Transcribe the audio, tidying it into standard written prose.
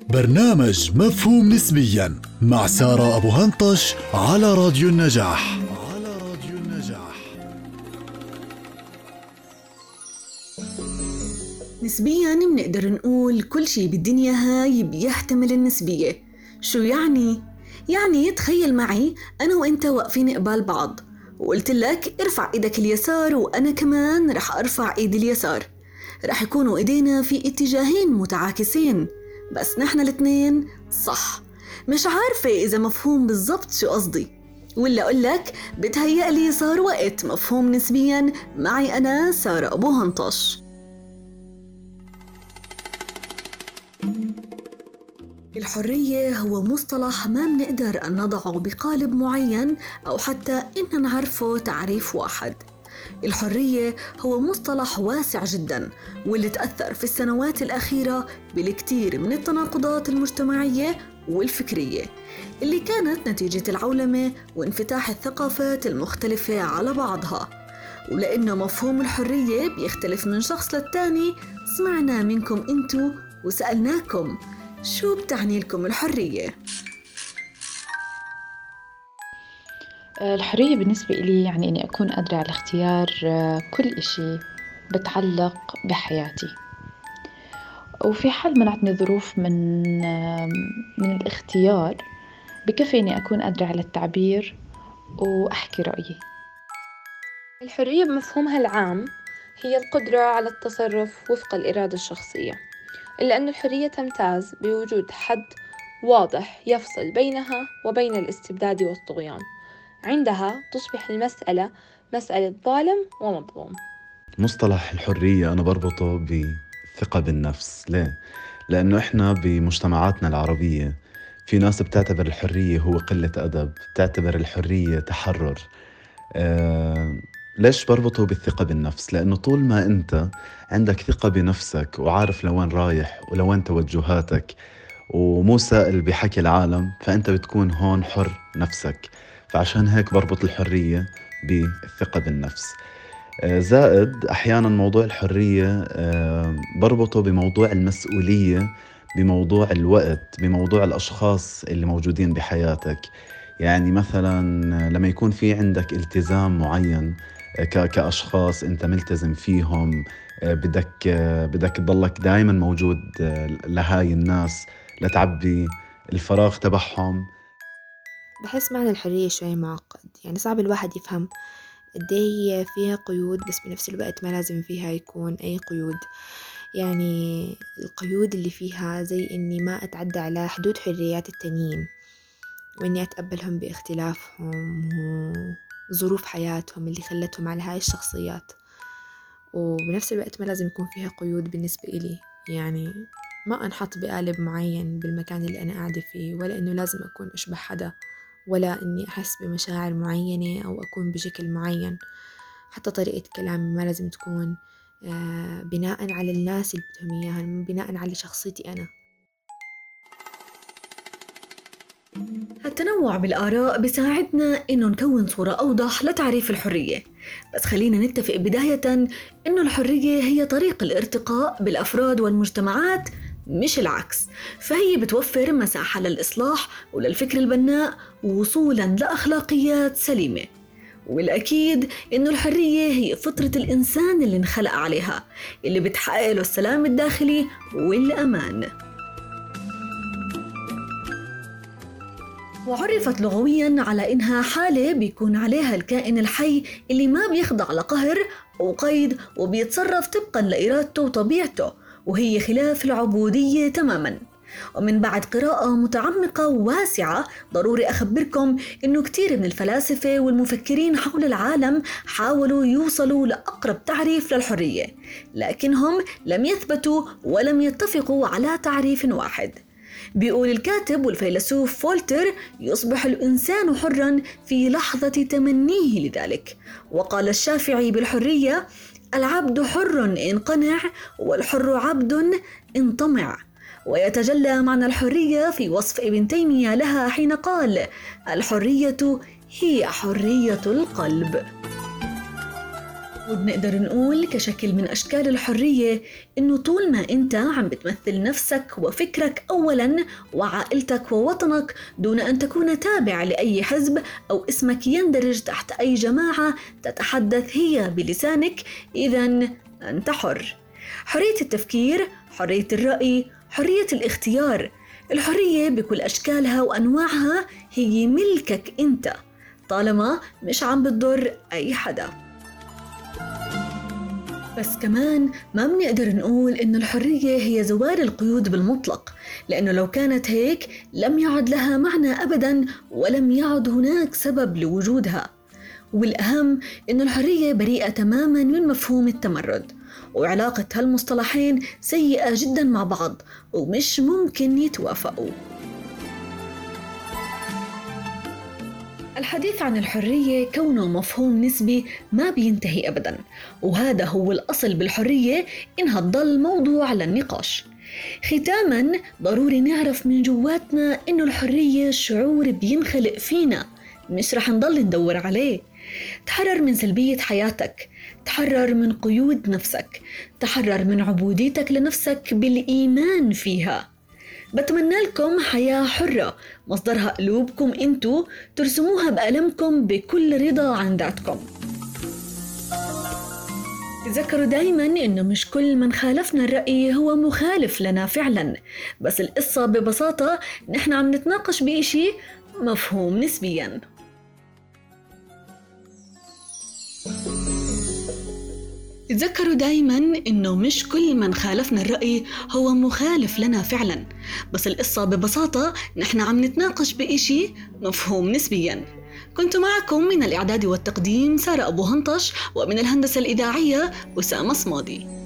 برنامج مفهوم نسبيا مع سارة أبو هنطش على راديو النجاح. نسبياً بنقدر نقول كل شي بالدنيا هاي بيحتمل النسبية. شو يعني؟ يعني تخيل معي أنا وإنت واقفين قبال بعض وقلت لك ارفع إيدك اليسار وأنا كمان رح أرفع إيدي اليسار، رح يكونوا إيدينا في اتجاهين متعاكسين، بس نحن الاثنين صح. مش عارفة إذا مفهوم بالضبط شو قصدي، ولا أقول لك بتهيألي صار وقت مفهوم نسبياً معي أنا سارة أبو هنطش. الحرية هو مصطلح ما بنقدر أن نضعه بقالب معين أو حتى إن نعرفه تعريف واحد. الحرية هو مصطلح واسع جدا، واللي تأثر في السنوات الأخيرة بالكثير من التناقضات المجتمعية والفكرية اللي كانت نتيجة العولمة وانفتاح الثقافات المختلفة على بعضها. ولأنه مفهوم الحرية بيختلف من شخص للتاني، سمعنا منكم انتو وسألناكم شو بتعني لكم الحرية؟ الحرية بالنسبة إلي يعني إني أكون قادرة على اختيار كل إشي بتعلق بحياتي، وفي حال منعتني ظروف من الاختيار بكفي إني أكون قادرة على التعبير وأحكي رأيي. الحرية بمفهومها العام هي القدرة على التصرف وفق الإرادة الشخصية، إلا أن الحرية تمتاز بوجود حد واضح يفصل بينها وبين الاستبداد والطغيان. عندها تصبح المسألة مسألة ظالم ومظلوم. مصطلح الحرية أنا بربطه بالثقة بالنفس. ليه؟ لأنه إحنا بمجتمعاتنا العربية في ناس بتعتبر الحرية هو قلة أدب، بتعتبر الحرية تحرر. ليش بربطه بالثقة بالنفس؟ لأنه طول ما أنت عندك ثقة بنفسك وعارف لوين رايح ولوين توجهاتك ومو سائل بحكي العالم، فأنت بتكون هون حر نفسك. فعشان هيك بربط الحرية بالثقة بالنفس. زائد أحيانا موضوع الحرية بربطه بموضوع المسؤولية، بموضوع الوقت، بموضوع الأشخاص اللي موجودين بحياتك. يعني مثلا لما يكون في عندك التزام معين كأشخاص أنت ملتزم فيهم، بدك تضلك دائما موجود لهاي الناس لتعبي الفراغ تبعهم. بحس معنى الحرية شوي معقد، يعني صعب الواحد يفهم قد إيه هي فيها قيود، بس بنفس الوقت ما لازم فيها يكون أي قيود. يعني القيود اللي فيها زي إني ما أتعدى على حدود حريات التانيين، وإني أتقبلهم باختلافهم وظروف حياتهم اللي خلتهم على هاي الشخصيات. وبنفس الوقت ما لازم يكون فيها قيود بالنسبة إلي، يعني ما أنحط بقالب معين بالمكان اللي أنا قاعدة فيه، ولا إنه لازم أكون أشبه حدا، ولا إني أحس بمشاعر معينة أو أكون بشكل معين. حتى طريقة كلامي ما لازم تكون بناء على الناس اللي بدهم إياها، بناء على شخصيتي أنا. التنوع بالآراء بيساعدنا إنه نكون صورة أوضح لتعريف الحرية، بس خلينا نتفق بداية إنه الحرية هي طريق الارتقاء بالأفراد والمجتمعات مش العكس. فهي بتوفر مساحة للإصلاح وللفكر البناء ووصولاً لأخلاقيات سليمة. والأكيد إنه الحرية هي فطرة الإنسان اللي انخلق عليها، اللي بتحقق له السلام الداخلي والأمان. وعرفت لغوياً على إنها حالة بيكون عليها الكائن الحي اللي ما بيخضع لقهر أو قيد وبيتصرف طبقاً لإرادته وطبيعته، وهي خلاف العبودية تماماً. ومن بعد قراءة متعمقة وواسعة ضروري أخبركم إنه كتير من الفلاسفة والمفكرين حول العالم حاولوا يوصلوا لأقرب تعريف للحرية، لكنهم لم يثبتوا ولم يتفقوا على تعريف واحد. بيقول الكاتب والفيلسوف فولتر: يصبح الإنسان حراً في لحظة تمنيه لذلك. وقال الشافعي بالحرية: العبد حر إن قنع، والحر عبد إن طمع. ويتجلى معنى الحرية في وصف ابن تيمية لها حين قال: الحرية هي حرية القلب. وبنقدر نقول كشكل من أشكال الحرية إنه طول ما أنت عم بتمثل نفسك وفكرك أولاً وعائلتك ووطنك دون أن تكون تابع لأي حزب أو اسمك يندرج تحت أي جماعة تتحدث هي بلسانك، إذن أنت حر. حرية التفكير، حرية الرأي، حرية الاختيار، الحرية بكل أشكالها وأنواعها هي ملكك أنت طالما مش عم بتضر أي حدا. بس كمان ما بنقدر نقول إن الحرية هي زوال القيود بالمطلق، لأنه لو كانت هيك لم يعد لها معنى أبداً ولم يعد هناك سبب لوجودها. والأهم إن الحرية بريئة تماماً من مفهوم التمرد، وعلاقة هالمصطلحين سيئة جداً مع بعض ومش ممكن يتوافقوا. الحديث عن الحرية كونه مفهوم نسبي ما بينتهي أبداً، وهذا هو الأصل بالحرية إنها تضل موضوع للنقاش. ختاماً ضروري نعرف من جواتنا إنه الحرية شعور بينخلق فينا، مش رح نضل ندور عليه. تحرر من سلبية حياتك، تحرر من قيود نفسك، تحرر من عبوديتك لنفسك بالإيمان فيها. بتمنى لكم حياة حرة مصدرها قلوبكم انتو ترسموها بقلمكم بكل رضا عن ذاتكم. تذكروا دايما انه مش كل من خالفنا الرأي هو مخالف لنا فعلا، بس القصة ببساطة نحن عم نتناقش بإشي مفهوم نسبيا. تذكروا دايماً إنه مش كل من خالفنا الرأي هو مخالف لنا فعلاً، بس القصة ببساطة نحن عم نتناقش بإشي مفهوم نسبياً. كنت معكم من الإعداد والتقديم سارة أبو هنطش، ومن الهندسة الإذاعية أسامة صمادي.